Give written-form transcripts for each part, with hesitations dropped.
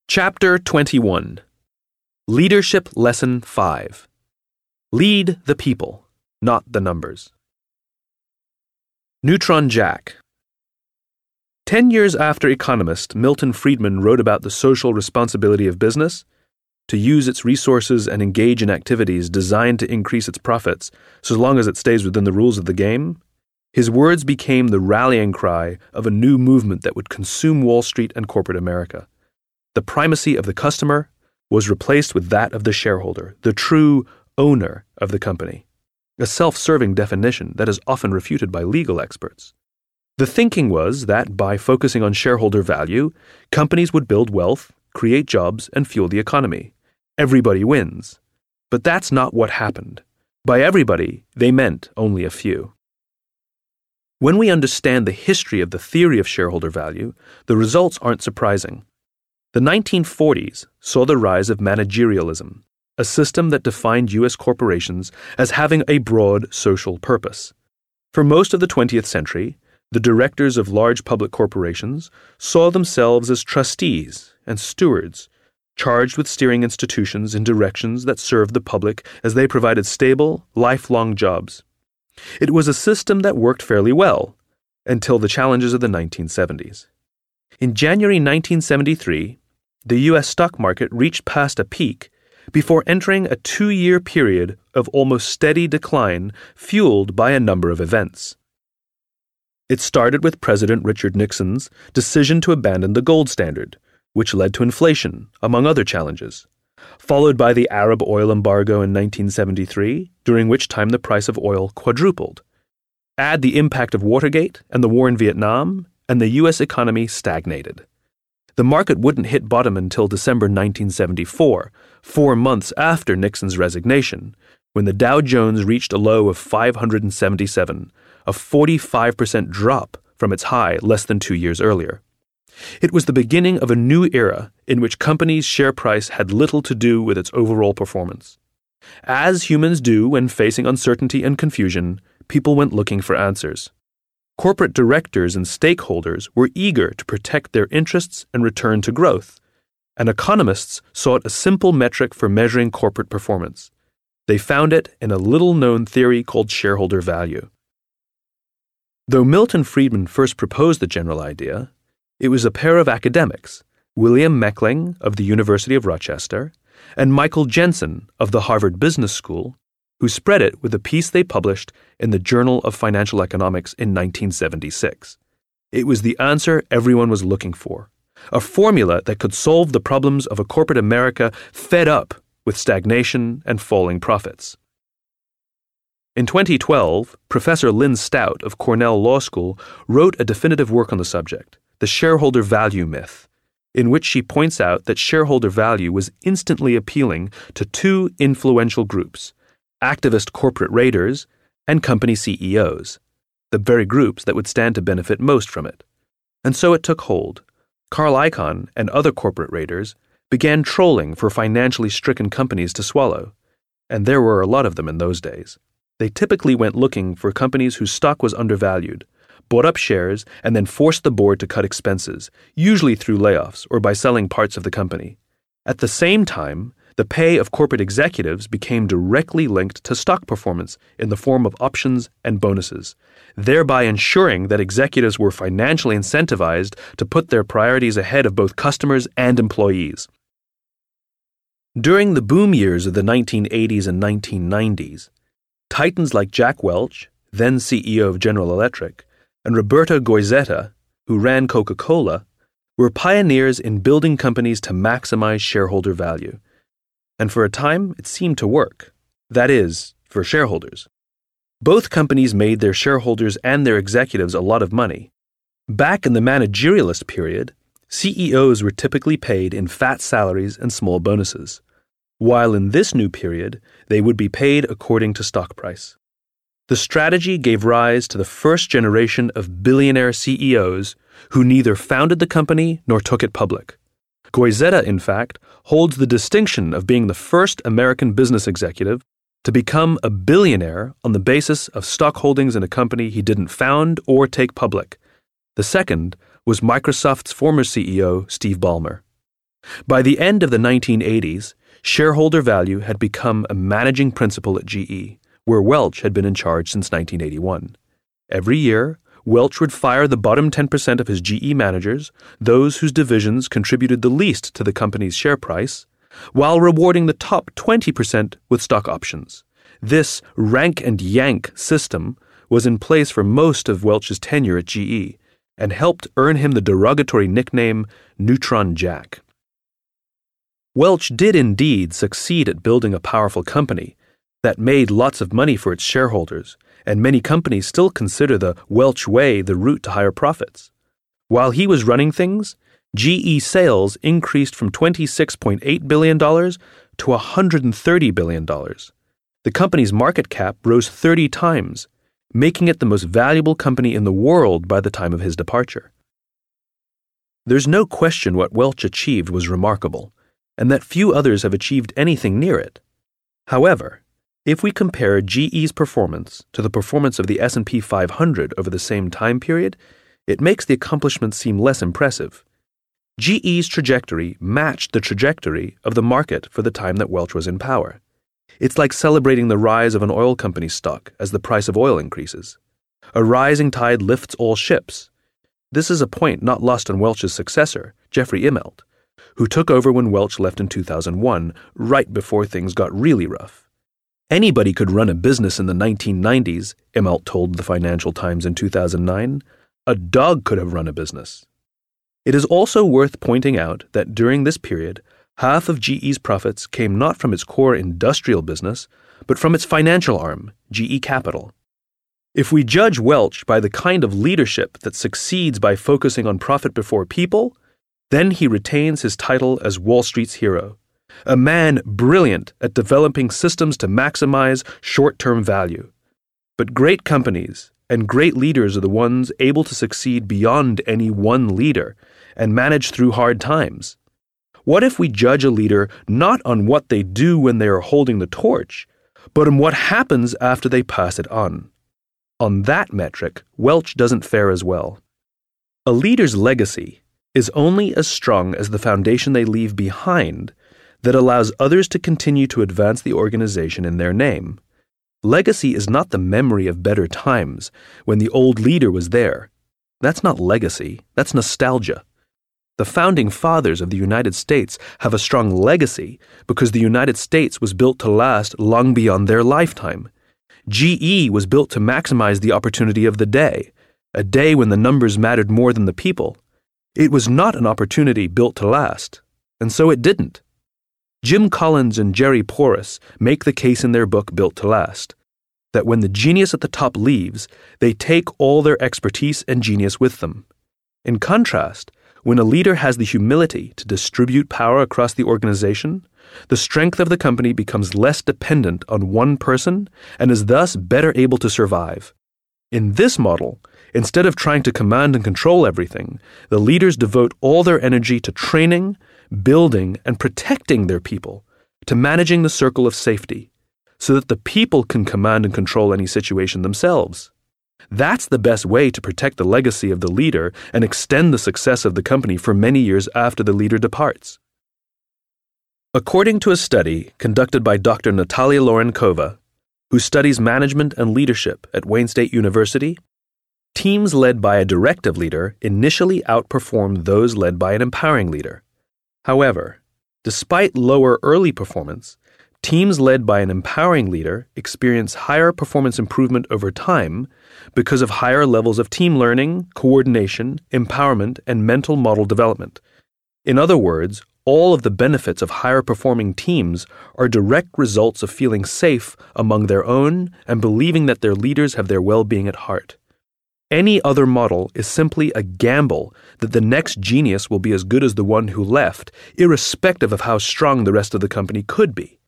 Chapter 21. Leadership Lesson 5. Lead the people, not the numbers. Neutron Jack. 10 years after economist Milton Friedman wrote about the social responsibility of business, to use its resources and engage in activities designed to increase its profits so long as it stays within the rules of the game, his words became the rallying cry of a new movement that would consume Wall Street and corporate America. The primacy of the customer was replaced with that of the shareholder, the true owner of the company, a self-serving definition that is often refuted by legal experts. The thinking was that by focusing on shareholder value, companies would build wealth, create jobs, and fuel the economy. Everybody wins. But that's not what happened. By everybody, they meant only a few. When we understand the history of the theory of shareholder value, the results aren't surprising. The 1940s saw the rise of managerialism, a system that defined U.S. corporations as having a broad social purpose. For most of the 20th century, the directors of large public corporations saw themselves as trustees and stewards, charged with steering institutions in directions that served the public as they provided stable, lifelong jobs. It was a system that worked fairly well until the challenges of the 1970s. In January 1973, the U.S. stock market reached past a peak before entering a 2-year period of almost steady decline fueled by a number of events. It started with President Richard Nixon's decision to abandon the gold standard, which led to inflation, among other challenges, followed by the Arab oil embargo in 1973, during which time the price of oil quadrupled. Add the impact of Watergate and the war in Vietnam, and the U.S. economy stagnated. The market wouldn't hit bottom until December 1974, 4 months after Nixon's resignation, when the Dow Jones reached a low of 577, a 45% drop from its high less than 2 years earlier. It was the beginning of a new era in which companies' share price had little to do with its overall performance. As humans do when facing uncertainty and confusion, people went looking for answers. Corporate directors and stakeholders were eager to protect their interests and return to growth, and economists sought a simple metric for measuring corporate performance. They found it in a little-known theory called shareholder value. Though Milton Friedman first proposed the general idea, it was a pair of academics, William Meckling of the University of Rochester and Michael Jensen of the Harvard Business School, who spread it with a piece they published in the Journal of Financial Economics in 1976. It was the answer everyone was looking for, a formula that could solve the problems of a corporate America fed up with stagnation and falling profits. In 2012, Professor Lynn Stout of Cornell Law School wrote a definitive work on the subject, The Shareholder Value Myth, in which she points out that shareholder value was instantly appealing to two influential groups, activist corporate raiders and company CEOs, the very groups that would stand to benefit most from it. And so it took hold. Carl Icahn and other corporate raiders began trolling for financially stricken companies to swallow, and there were a lot of them in those days. They typically went looking for companies whose stock was undervalued, bought up shares, and then forced the board to cut expenses, usually through layoffs or by selling parts of the company. At the same time, the pay of corporate executives became directly linked to stock performance in the form of options and bonuses, thereby ensuring that executives were financially incentivized to put their priorities ahead of both customers and employees. During the boom years of the 1980s and 1990s, titans like Jack Welch, then CEO of General Electric, and Roberto Goizueta, who ran Coca-Cola, were pioneers in building companies to maximize shareholder value. And for a time, it seemed to work. That is, for shareholders. Both companies made their shareholders and their executives a lot of money. Back in the managerialist period, CEOs were typically paid in fat salaries and small bonuses, while in this new period, they would be paid according to stock price. The strategy gave rise to the first generation of billionaire CEOs who neither founded the company nor took it public. Goizueta, in fact, holds the distinction of being the first American business executive to become a billionaire on the basis of stock holdings in a company he didn't found or take public. The second was Microsoft's former CEO, Steve Ballmer. By the end of the 1980s, shareholder value had become a managing principle at GE, where Welch had been in charge since 1981. Every year, Welch would fire the bottom 10% of his GE managers, those whose divisions contributed the least to the company's share price, while rewarding the top 20% with stock options. This rank and yank system was in place for most of Welch's tenure at GE and helped earn him the derogatory nickname Neutron Jack. Welch did indeed succeed at building a powerful company that made lots of money for its shareholders, and many companies still consider the Welch way the route to higher profits. While he was running things, GE sales increased from $26.8 billion to $130 billion. The company's market cap rose 30 times, making it the most valuable company in the world by the time of his departure. There's no question what Welch achieved was remarkable, and that few others have achieved anything near it. However, if we compare GE's performance to the performance of the S&P 500 over the same time period, it makes the accomplishments seem less impressive. GE's trajectory matched the trajectory of the market for the time that Welch was in power. It's like celebrating the rise of an oil company's stock as the price of oil increases. A rising tide lifts all ships. This is a point not lost on Welch's successor, Jeffrey Immelt, who took over when Welch left in 2001, right before things got really rough. Anybody could run a business in the 1990s, Immelt told the Financial Times in 2009. A dog could have run a business. It is also worth pointing out that during this period, half of GE's profits came not from its core industrial business, but from its financial arm, GE Capital. If we judge Welch by the kind of leadership that succeeds by focusing on profit before people, then he retains his title as Wall Street's hero, a man brilliant at developing systems to maximize short-term value. But great companies and great leaders are the ones able to succeed beyond any one leader and manage through hard times. What if we judge a leader not on what they do when they are holding the torch, but on what happens after they pass it on? On that metric, Welch doesn't fare as well. A leader's legacy is only as strong as the foundation they leave behind that allows others to continue to advance the organization in their name. Legacy is not the memory of better times when the old leader was there. That's not legacy, that's nostalgia. The founding fathers of the United States have a strong legacy because the United States was built to last long beyond their lifetime. GE was built to maximize the opportunity of the day, a day when the numbers mattered more than the people. It was not an opportunity built to last, and so it didn't. Jim Collins and Jerry Porras make the case in their book Built to Last, that when the genius at the top leaves, they take all their expertise and genius with them. In contrast, when a leader has the humility to distribute power across the organization, the strength of the company becomes less dependent on one person and is thus better able to survive. In this model, instead of trying to command and control everything, the leaders devote all their energy to training, building, and protecting their people, to managing the circle of safety, so that the people can command and control any situation themselves. That's the best way to protect the legacy of the leader and extend the success of the company for many years after the leader departs. According to a study conducted by Dr. Natalia Lorenkova, who studies management and leadership at Wayne State University, teams led by a directive leader initially outperform those led by an empowering leader. However, despite lower early performance, teams led by an empowering leader experience higher performance improvement over time because of higher levels of team learning, coordination, empowerment, and mental model development. In other words, all of the benefits of higher performing teams are direct results of feeling safe among their own and believing that their leaders have their well-being at heart. Any other model is simply a gamble that the next genius will be as good as the one who left, irrespective of how strong the rest of the company could be.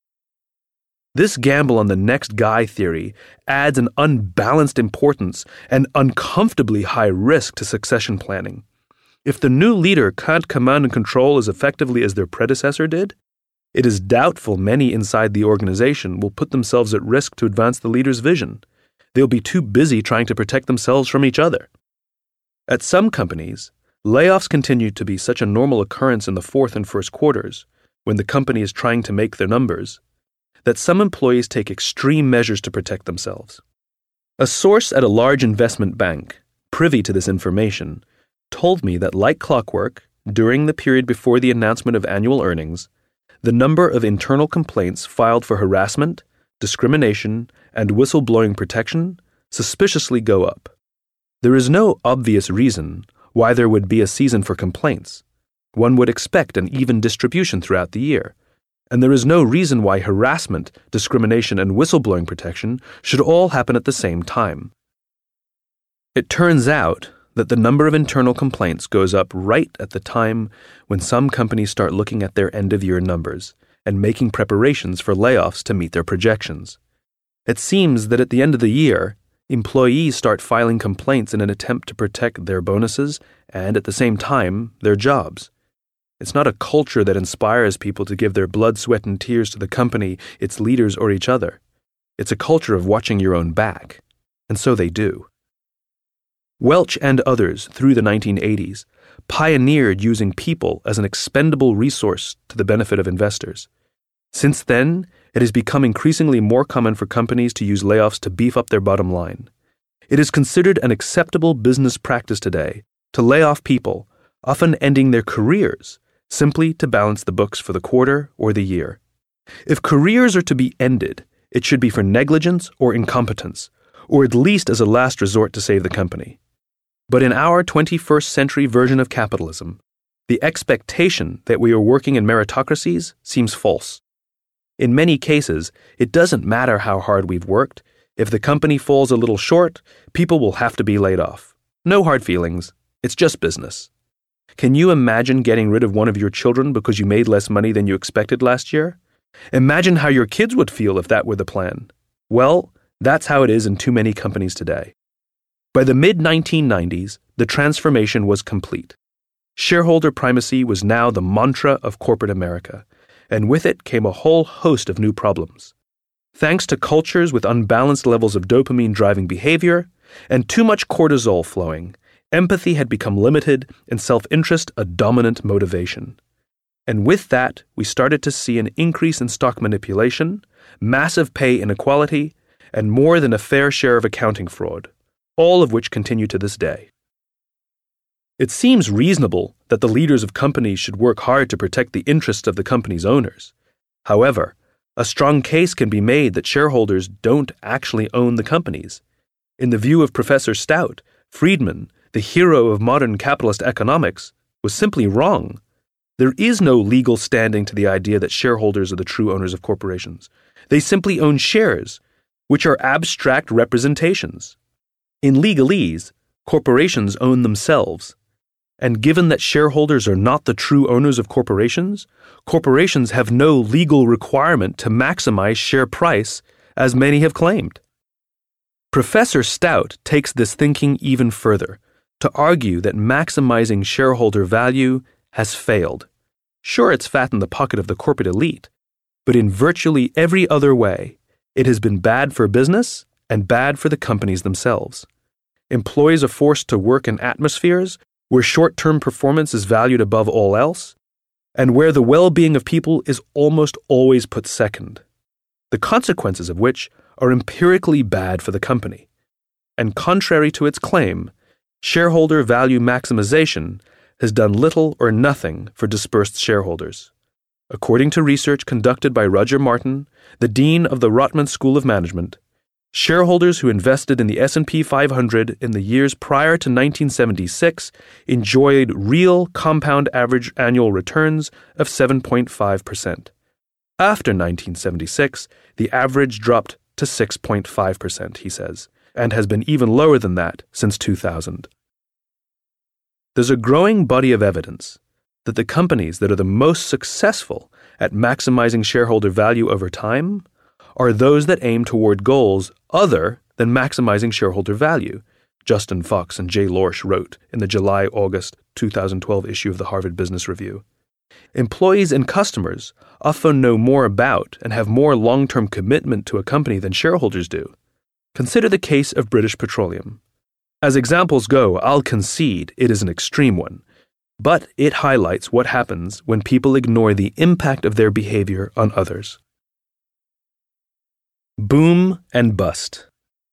This gamble on the next guy theory adds an unbalanced importance and uncomfortably high risk to succession planning. If the new leader can't command and control as effectively as their predecessor did, it is doubtful many inside the organization will put themselves at risk to advance the leader's vision. They'll be too busy trying to protect themselves from each other. At some companies, layoffs continue to be such a normal occurrence in the fourth and first quarters, when the company is trying to make their numbers, that some employees take extreme measures to protect themselves. A source at a large investment bank, privy to this information, told me that like clockwork, during the period before the announcement of annual earnings, the number of internal complaints filed for harassment, discrimination, and whistleblowing protection suspiciously go up. There is no obvious reason why there would be a season for complaints. One would expect an even distribution throughout the year, and there is no reason why harassment, discrimination, and whistleblowing protection should all happen at the same time. It turns out that the number of internal complaints goes up right at the time when some companies start looking at their end-of-year numbers and making preparations for layoffs to meet their projections. It seems that at the end of the year, employees start filing complaints in an attempt to protect their bonuses and, at the same time, their jobs. It's not a culture that inspires people to give their blood, sweat, and tears to the company, its leaders, or each other. It's a culture of watching your own back. And so they do. Welch and others, through the 1980s, pioneered using people as an expendable resource to the benefit of investors. Since then, it has become increasingly more common for companies to use layoffs to beef up their bottom line. It is considered an acceptable business practice today to lay off people, often ending their careers, simply to balance the books for the quarter or the year. If careers are to be ended, it should be for negligence or incompetence, or at least as a last resort to save the company. But in our 21st century version of capitalism, the expectation that we are working in meritocracies seems false. In many cases, it doesn't matter how hard we've worked. If the company falls a little short, people will have to be laid off. No hard feelings. It's just business. Can you imagine getting rid of one of your children because you made less money than you expected last year? Imagine how your kids would feel if that were the plan. Well, that's how it is in too many companies today. By the mid-1990s, the transformation was complete. Shareholder primacy was now the mantra of corporate America, and with it came a whole host of new problems. Thanks to cultures with unbalanced levels of dopamine-driving behavior and too much cortisol flowing, empathy had become limited and self-interest a dominant motivation. And with that, we started to see an increase in stock manipulation, massive pay inequality, and more than a fair share of accounting fraud, all of which continue to this day. It seems reasonable that the leaders of companies should work hard to protect the interests of the company's owners. However, a strong case can be made that shareholders don't actually own the companies. In the view of Professor Stout, Friedman, the hero of modern capitalist economics, was simply wrong. There is no legal standing to the idea that shareholders are the true owners of corporations. They simply own shares, which are abstract representations. In legalese, corporations own themselves. And given that shareholders are not the true owners of corporations, corporations have no legal requirement to maximize share price, as many have claimed. Professor Stout takes this thinking even further, to argue that maximizing shareholder value has failed. Sure, it's fattened the pocket of the corporate elite, but in virtually every other way, it has been bad for business and bad for the companies themselves. Employees are forced to work in atmospheres where short-term performance is valued above all else, and where the well-being of people is almost always put second, the consequences of which are empirically bad for the company. And contrary to its claim, shareholder value maximization has done little or nothing for dispersed shareholders. According to research conducted by Roger Martin, the dean of the Rotman School of Management, shareholders who invested in the S&P 500 in the years prior to 1976 enjoyed real compound average annual returns of 7.5%. After 1976, the average dropped to 6.5%, he says, and has been even lower than that since 2000. There's a growing body of evidence that the companies that are the most successful at maximizing shareholder value over time are those that aim toward goals other than maximizing shareholder value, Justin Fox and Jay Lorsch wrote in the July-August 2012 issue of the Harvard Business Review. Employees and customers often know more about and have more long-term commitment to a company than shareholders do. Consider the case of British Petroleum. As examples go, I'll concede it is an extreme one, but it highlights what happens when people ignore the impact of their behavior on others. Boom and bust.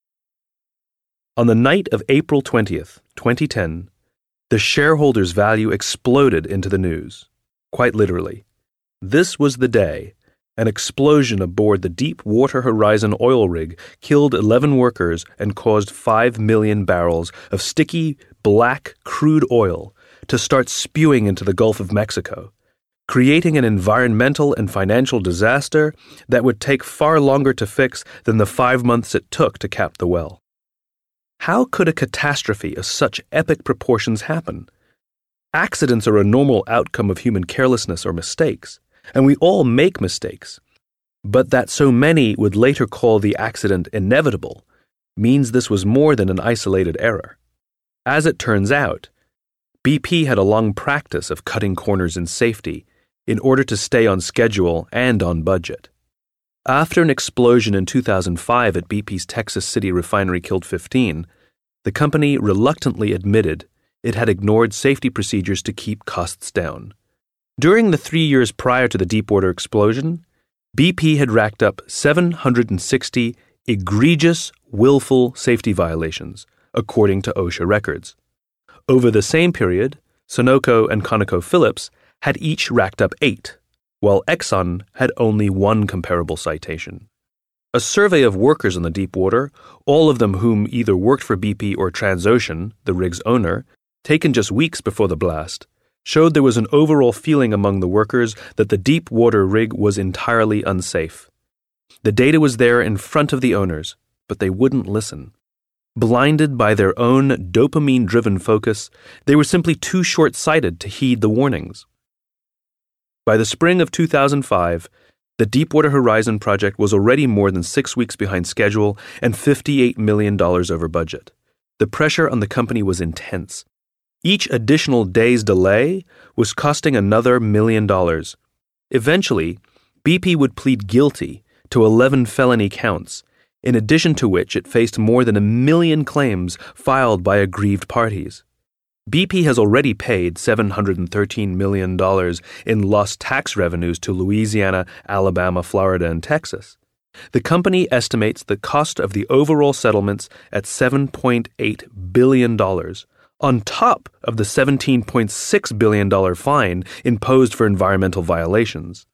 On the night of April 20th, 2010, the shareholders' value exploded into the news. Quite literally. This was the day an explosion aboard the Deepwater Horizon oil rig killed 11 workers and caused 5 million barrels of sticky, black crude oil to start spewing into the Gulf of Mexico, creating an environmental and financial disaster that would take far longer to fix than the 5 months it took to cap the well. How could a catastrophe of such epic proportions happen? Accidents are a normal outcome of human carelessness or mistakes, and we all make mistakes. But that so many would later call the accident inevitable means this was more than an isolated error. As it turns out, BP had a long practice of cutting corners in safety in order to stay on schedule and on budget. After an explosion in 2005 at BP's Texas City refinery killed 15, the company reluctantly admitted it had ignored safety procedures to keep costs down. During the 3 years prior to the Deepwater explosion, BP had racked up 760 egregious, willful safety violations, according to OSHA records. Over the same period, Sunoco and ConocoPhillips had each racked up 8, while Exxon had only 1 comparable citation. A survey of workers on the Deepwater, all of them whom either worked for BP or Transocean, the rig's owner, taken just weeks before the blast, showed there was an overall feeling among the workers that the Deepwater rig was entirely unsafe. The data was there in front of the owners, but they wouldn't listen. Blinded by their own dopamine-driven focus, they were simply too short-sighted to heed the warnings. By the spring of 2005, the Deepwater Horizon project was already more than 6 weeks behind schedule and $58 million over budget. The pressure on the company was intense. Each additional day's delay was costing another $1 million. Eventually, BP would plead guilty to 11 felony counts, in addition to which it faced more than 1 million claims filed by aggrieved parties. BP has already paid $713 million in lost tax revenues to Louisiana, Alabama, Florida, and Texas. The company estimates the cost of the overall settlements at $7.8 billion, on top of the $17.6 billion fine imposed for environmental violations.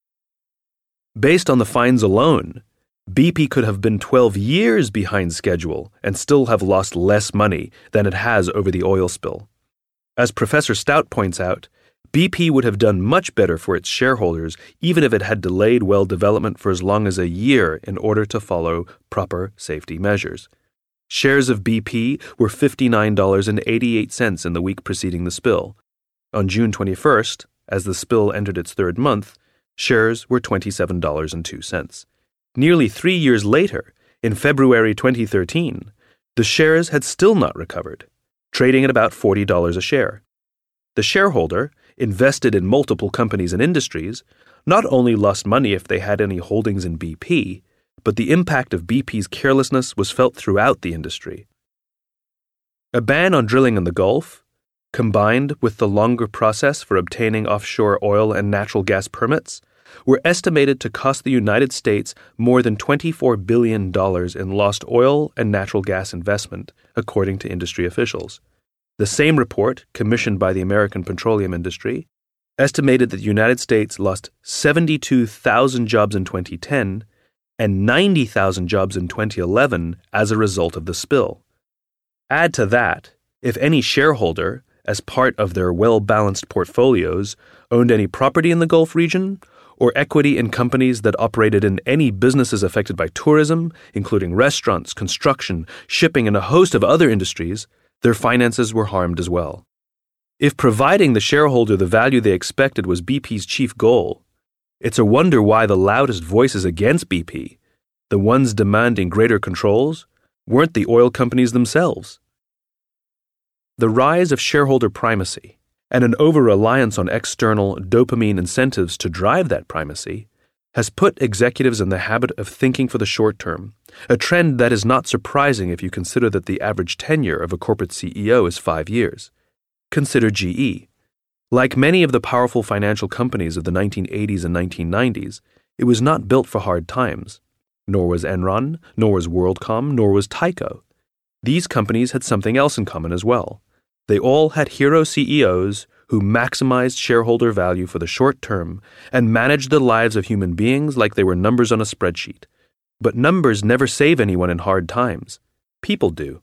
Based on the fines alone, BP could have been 12 years behind schedule and still have lost less money than it has over the oil spill. As Professor Stout points out, BP would have done much better for its shareholders even if it had delayed well development for as long as a year in order to follow proper safety measures. Shares of BP were $59.88 in the week preceding the spill. On June 21st, as the spill entered its third month, shares were $27.02. Nearly 3 years later, in February 2013, the shares had still not recovered, trading at about $40 a share. The shareholder, invested in multiple companies and industries, not only lost money if they had any holdings in BP, but the impact of BP's carelessness was felt throughout the industry. A ban on drilling in the Gulf, combined with the longer process for obtaining offshore oil and natural gas permits, were estimated to cost the United States more than $24 billion in lost oil and natural gas investment, according to industry officials. The same report, commissioned by the American petroleum industry, estimated that the United States lost 72,000 jobs in 2010 and 90,000 jobs in 2011 as a result of the spill. Add to that, if any shareholder, as part of their well-balanced portfolios, owned any property in the Gulf region, or equity in companies that operated in any businesses affected by tourism, including restaurants, construction, shipping, and a host of other industries, their finances were harmed as well. If providing the shareholder the value they expected was BP's chief goal, it's a wonder why the loudest voices against BP, the ones demanding greater controls, weren't the oil companies themselves. The rise of shareholder primacy and an over-reliance on external dopamine incentives to drive that primacy has put executives in the habit of thinking for the short term, a trend that is not surprising if you consider that the average tenure of a corporate CEO is 5 years. Consider GE. Like many of the powerful financial companies of the 1980s and 1990s, it was not built for hard times. Nor was Enron, nor was WorldCom, nor was Tyco. These companies had something else in common as well. They all had hero CEOs who maximized shareholder value for the short term and managed the lives of human beings like they were numbers on a spreadsheet. But numbers never save anyone in hard times. People do.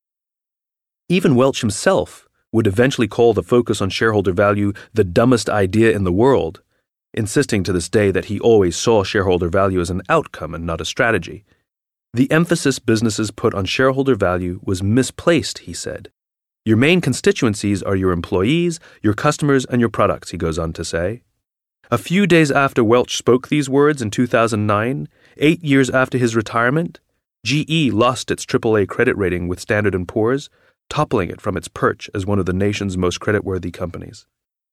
Even Welch himself would eventually call the focus on shareholder value the dumbest idea in the world, insisting to this day that he always saw shareholder value as an outcome and not a strategy. The emphasis businesses put on shareholder value was misplaced, he said. Your main constituencies are your employees, your customers, and your products, he goes on to say. A few days after Welch spoke these words in 2009, 8 years after his retirement, GE lost its AAA credit rating with Standard & Poor's, toppling it from its perch as one of the nation's most creditworthy companies.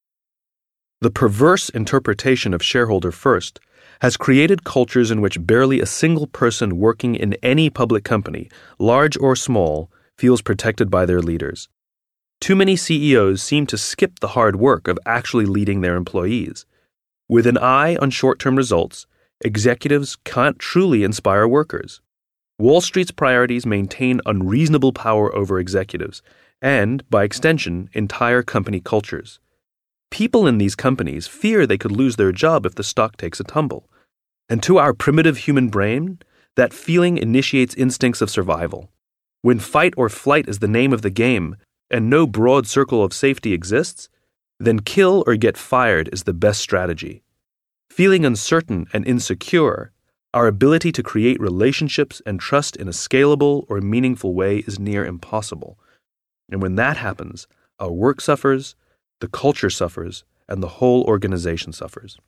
The perverse interpretation of shareholder first has created cultures in which barely a single person working in any public company, large or small, feels protected by their leaders. Too many CEOs seem to skip the hard work of actually leading their employees. With an eye on short-term results, executives can't truly inspire workers. Wall Street's priorities maintain unreasonable power over executives and, by extension, entire company cultures. People in these companies fear they could lose their job if the stock takes a tumble. And to our primitive human brain, that feeling initiates instincts of survival. When fight or flight is the name of the game and no broad circle of safety exists, then kill or get fired is the best strategy. Feeling uncertain and insecure, our ability to create relationships and trust in a scalable or meaningful way is near impossible. And when that happens, our work suffers, the culture suffers, and the whole organization suffers.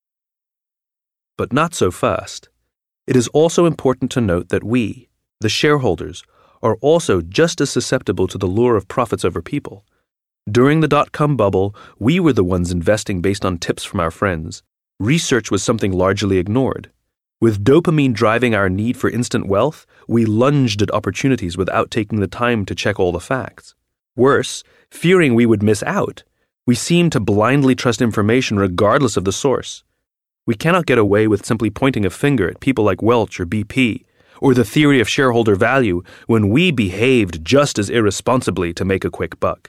But not so fast. It is also important to note that we, the shareholders, are also just as susceptible to the lure of profits over people. During the dot-com bubble, we were the ones investing based on tips from our friends. Research was something largely ignored. With dopamine driving our need for instant wealth, we lunged at opportunities without taking the time to check all the facts. Worse, fearing we would miss out, we seemed to blindly trust information regardless of the source. We cannot get away with simply pointing a finger at people like Welch or BP, or the theory of shareholder value when we behaved just as irresponsibly to make a quick buck.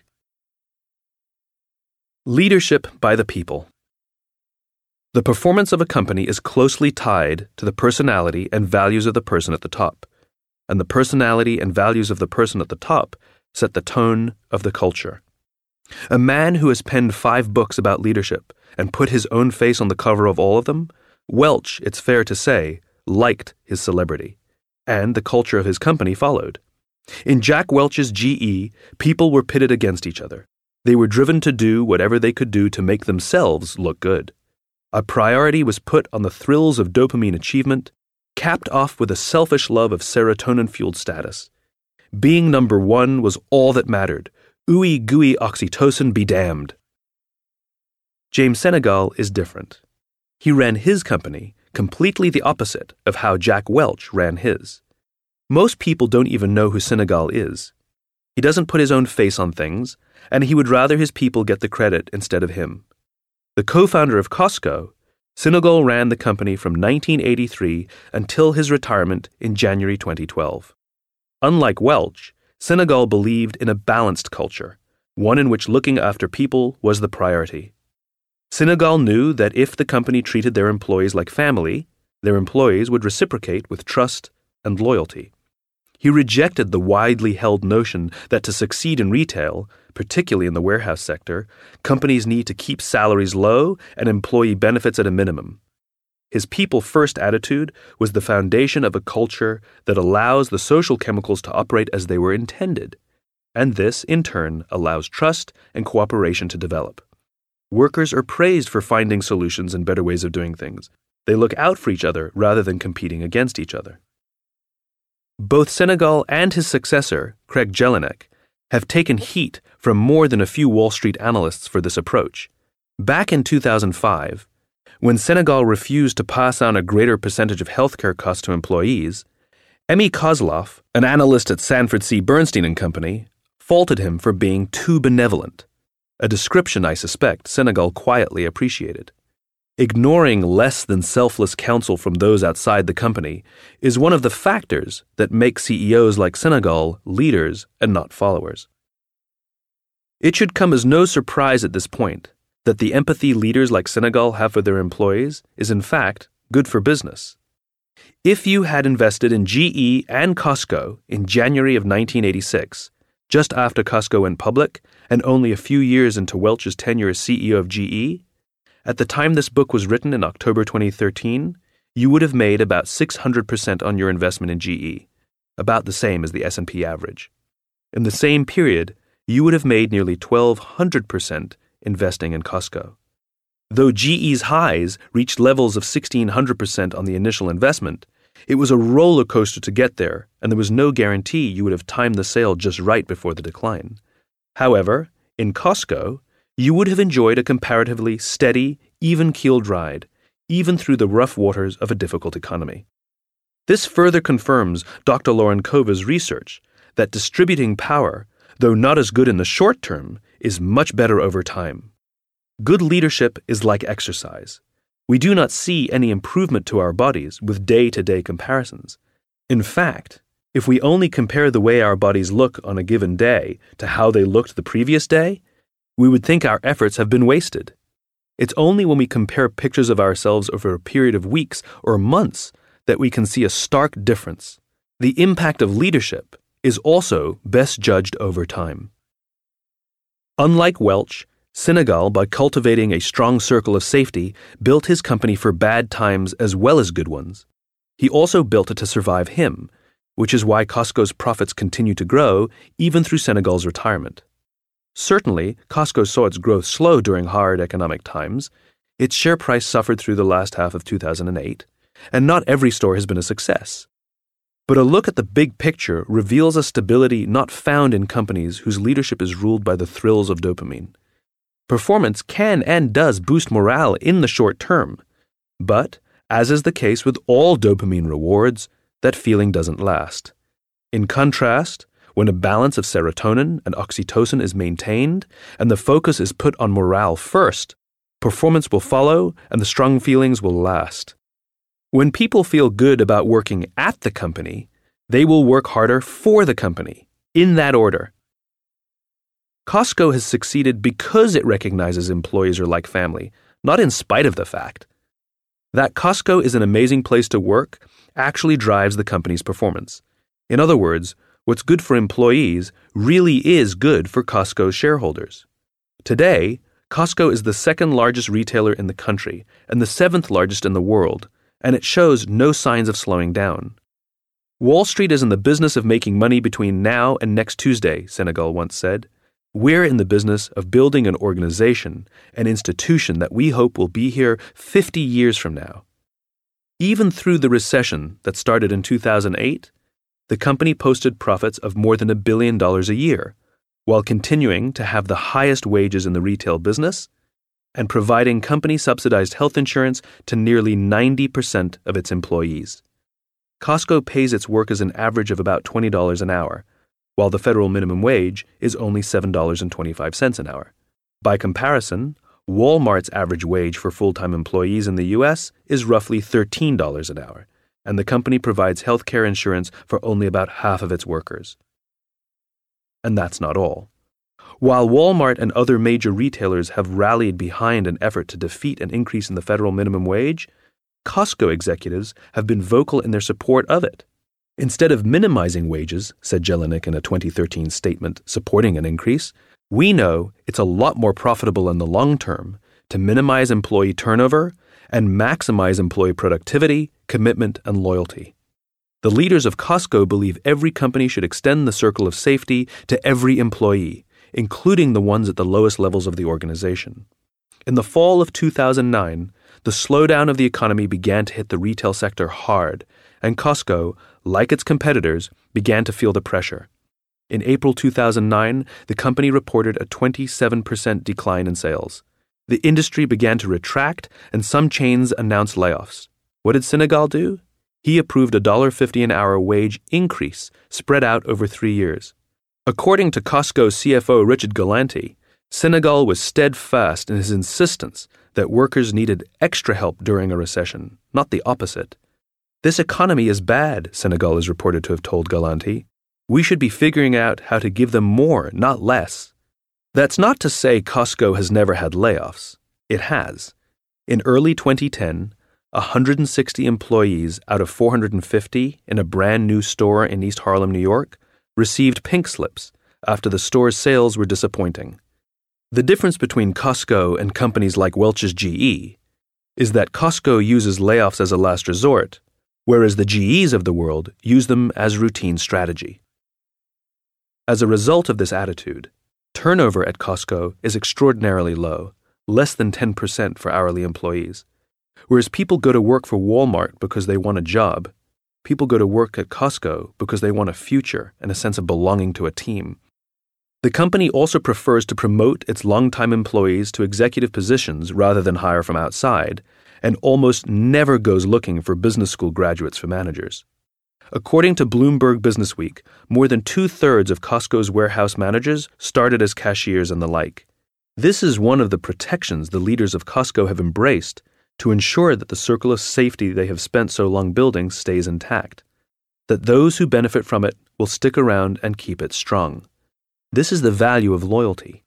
Leadership by the people. The performance of a company is closely tied to the personality and values of the person at the top, and the personality and values of the person at the top set the tone of the culture. A man who has penned 5 books about leadership and put his own face on the cover of all of them, Welch, it's fair to say, liked his celebrity, and the culture of his company followed. In Jack Welch's GE, people were pitted against each other. They were driven to do whatever they could do to make themselves look good. A priority was put on the thrills of dopamine achievement, capped off with a selfish love of serotonin-fueled status. Being number one was all that mattered. Ooey gooey oxytocin be damned. James Senegal is different. He ran his company completely the opposite of how Jack Welch ran his. Most people don't even know who Senegal is. He doesn't put his own face on things, and he would rather his people get the credit instead of him. The co-founder of Costco, Senegal ran the company from 1983 until his retirement in January 2012. Unlike Welch, Senegal believed in a balanced culture, one in which looking after people was the priority. Senegal knew that if the company treated their employees like family, their employees would reciprocate with trust and loyalty. He rejected the widely held notion that to succeed in retail, particularly in the warehouse sector, companies need to keep salaries low and employee benefits at a minimum. His people-first attitude was the foundation of a culture that allows the social chemicals to operate as they were intended, and this, in turn, allows trust and cooperation to develop. Workers are praised for finding solutions and better ways of doing things. They look out for each other rather than competing against each other. Both Senegal and his successor, Craig Jelinek, have taken heat from more than a few Wall Street analysts for this approach. Back in 2005, when Senegal refused to pass on a greater percentage of healthcare costs to employees, Emmy Kozloff, an analyst at Sanford C. Bernstein & Company, faulted him for being too benevolent. a description I suspect Senegal quietly appreciated. Ignoring less than selfless counsel from those outside the company is one of the factors that make CEOs like Senegal leaders and not followers. It should come as no surprise at this point that the empathy leaders like Senegal have for their employees is in fact good for business. If you had invested in GE and Costco in January of 1986, just after Costco went public and only a few years into Welch's tenure as CEO of GE, at the time this book was written in October 2013, you would have made about 600% on your investment in GE, about the same as the S&P average. In the same period, you would have made nearly 1,200% investing in Costco. Though GE's highs reached levels of 1,600% on the initial investment, it was a roller coaster to get there, and there was no guarantee you would have timed the sale just right before the decline. However, in Costco, you would have enjoyed a comparatively steady, even-keeled ride, even through the rough waters of a difficult economy. This further confirms Dr. Lauren Kova's research that distributing power, though not as good in the short term, is much better over time. Good leadership is like exercise. We do not see any improvement to our bodies with day-to-day comparisons. In fact, if we only compare the way our bodies look on a given day to how they looked the previous day, we would think our efforts have been wasted. It's only when we compare pictures of ourselves over a period of weeks or months that we can see a stark difference. The impact of leadership is also best judged over time. Unlike Welch, Senegal, by cultivating a strong circle of safety, built his company for bad times as well as good ones. He also built it to survive him, which is why Costco's profits continue to grow even through Senegal's retirement. Certainly, Costco saw its growth slow during hard economic times. Its share price suffered through the last half of 2008, and not every store has been a success. But a look at the big picture reveals a stability not found in companies whose leadership is ruled by the thrills of dopamine. Performance can and does boost morale in the short term, but, as is the case with all dopamine rewards, that feeling doesn't last. In contrast, when a balance of serotonin and oxytocin is maintained and the focus is put on morale first, performance will follow and the strong feelings will last. When people feel good about working at the company, they will work harder for the company, in that order. Costco has succeeded because it recognizes employees are like family, not in spite of the fact. That Costco is an amazing place to work actually drives the company's performance. In other words, what's good for employees really is good for Costco's shareholders. Today, Costco is the second largest retailer in the country and the seventh largest in the world, and it shows no signs of slowing down. Wall Street is in the business of making money between now and next Tuesday, Senegal once said. We're in the business of building an organization, an institution that we hope will be here 50 years from now. Even through the recession that started in 2008, the company posted profits of more than $1 billion a year, while continuing to have the highest wages in the retail business and providing company-subsidized health insurance to nearly 90% of its employees. Costco pays its workers an average of about $20 an hour, while the federal minimum wage is only $7.25 an hour. By comparison, Walmart's average wage for full-time employees in the U.S. is roughly $13 an hour, and the company provides health care insurance for only about half of its workers. And that's not all. While Walmart and other major retailers have rallied behind an effort to defeat an increase in the federal minimum wage, Costco executives have been vocal in their support of it. Instead of minimizing wages, said Jelinek in a 2013 statement supporting an increase, we know it's a lot more profitable in the long term to minimize employee turnover and maximize employee productivity, commitment, and loyalty. The leaders of Costco believe every company should extend the circle of safety to every employee, including the ones at the lowest levels of the organization. In the fall of 2009, the slowdown of the economy began to hit the retail sector hard, and Costco, like its competitors, began to feel the pressure. In April 2009, the company reported a 27% decline in sales. The industry began to retract, and some chains announced layoffs. What did Senegal do? He approved a $1.50 an hour wage increase spread out over 3 years. According to Costco CFO Richard Galanti, Senegal was steadfast in his insistence that workers needed extra help during a recession, not the opposite. This economy is bad, Senegal is reported to have told Galanti. We should be figuring out how to give them more, not less. That's not to say Costco has never had layoffs. It has. In early 2010, 160 employees out of 450 in a brand new store in East Harlem, New York, received pink slips after the store's sales were disappointing. The difference between Costco and companies like Welch's GE is that Costco uses layoffs as a last resort, whereas the GEs of the world use them as routine strategy. As a result of this attitude, turnover at Costco is extraordinarily low, less than 10% for hourly employees. Whereas people go to work for Walmart because they want a job, people go to work at Costco because they want a future and a sense of belonging to a team. The company also prefers to promote its longtime employees to executive positions rather than hire from outside, and almost never goes looking for business school graduates for managers. According to Bloomberg Businessweek, more than 2/3 of Costco's warehouse managers started as cashiers and the like. This is one of the protections the leaders of Costco have embraced to ensure that the circle of safety they have spent so long building stays intact, that those who benefit from it will stick around and keep it strong. This is the value of loyalty.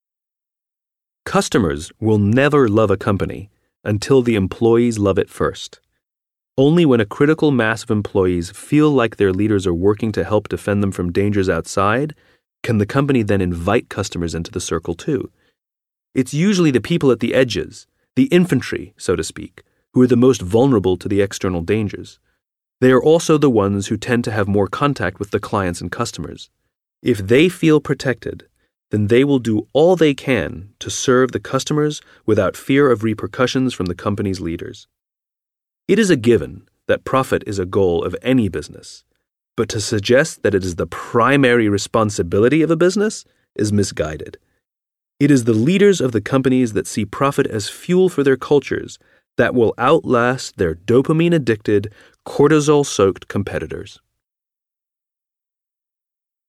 Customers will never love a company until the employees love it first. Only when a critical mass of employees feel like their leaders are working to help defend them from dangers outside can the company then invite customers into the circle too. It's usually the people at the edges, the infantry, so to speak, who are the most vulnerable to the external dangers. They are also the ones who tend to have more contact with the clients and customers. If they feel protected, then they will do all they can to serve the customers without fear of repercussions from the company's leaders. It is a given that profit is a goal of any business, but to suggest that it is the primary responsibility of a business is misguided. It is the leaders of the companies that see profit as fuel for their cultures that will outlast their dopamine-addicted, cortisol-soaked competitors.